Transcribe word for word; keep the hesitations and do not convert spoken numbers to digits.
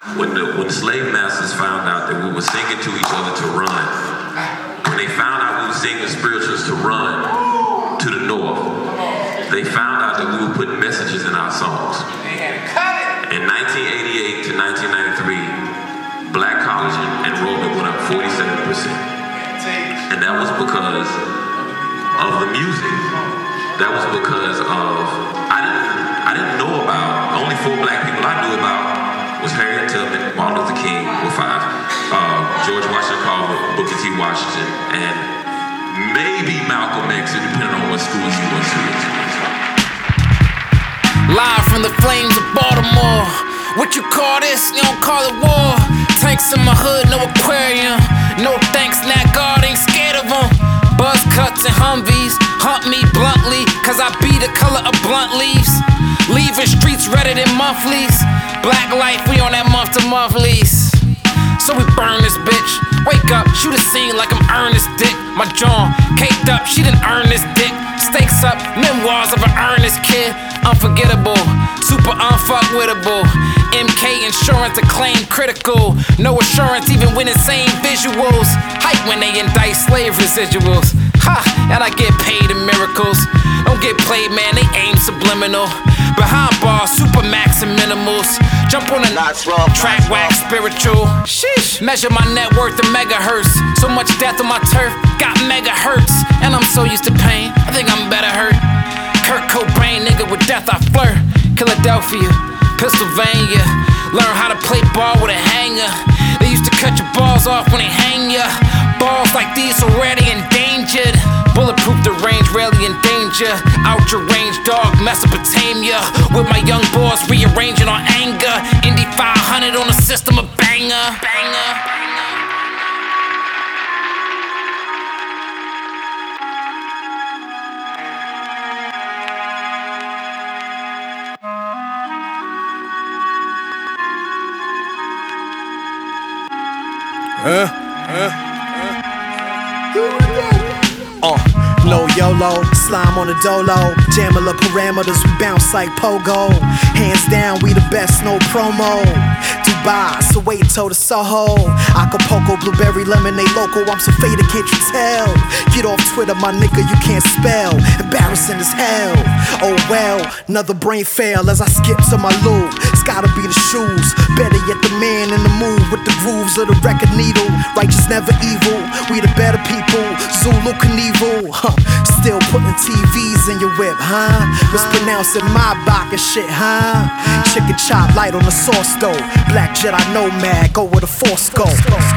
When the, when the slave masters found out that we were singing to each other to run, when they found out we were singing spirituals to run to the north, they found out that we were putting messages in our songs. In nineteen eighty-eight to nineteen ninety-three, black college enrollment went up forty-seven percent. And that was because of the music. That was because of, I didn't, I didn't know about, only four black people I knew about was Harriet Tubman, Martin Luther King, with five, uh, George Washington Carver, Booker T. Washington, and maybe Malcolm X, depending on what schools you went to. Live from the flames of Baltimore. What you call this? You don't call it war. Tanks in my hood, no aquarium. No thanks, Nat God ain't scared of them. Buzz cuts and Humvees hunt me bluntly, cause I be the color of blunt leaves. Leaving streets redder than monthlies. Black life, we on that month to month lease. So we burn this bitch. Wake up, shoot a scene like I'm Ernest Dick. My jaw caked up, she didn't earn this dick. Stakes up, memoirs of an earnest kid. Unforgettable, super unfuckwittable. M K insurance to claim critical. No assurance even when insane visuals. Hype when they indict slave residuals. Ha, and I get paid in miracles. Don't get played, man, they aim subliminal. Behind bars, super max and minimals. Jump on a track wax spiritual. Sheesh. Measure my net worth in megahertz. So much death on my turf, got megahertz. And I'm so used to pain, I think I'm better hurt. Kurt Cobain, nigga, with death I flirt. Philadelphia, Pennsylvania. Learn how to play ball with a hanger. They used to cut your balls off when they hang ya. Balls like these already endangered. Bulletproof the range, rarely in danger. Out your range, dog, Mesopotamia. With my young boys rearranging on anger. Indy five hundred on the system of banger. Banger. Uh, uh, uh. Uh, no YOLO, slime on the dolo. Jamila parameters, we bounce like pogo. Hands down, we the best, no promo. Dubai, Soweto to Soho. Acapulco, blueberry, lemonade, loco. I'm so faded, can't you tell? Get off Twitter, my nigga, you can't spell. Embarrassing as hell. Oh well, another brain fail as I skip to my loop. It's gotta be the shoes. Better yet, the man in the mood with the grooves of the record needle. Righteous, never evil. We the better people. Zulu Knievel. Huh. Still putting T Vs in your whip, huh? Mispronouncing my baka shit, huh? Chicken chop light on the sauce stove. Black Jedi nomad, go where the force go.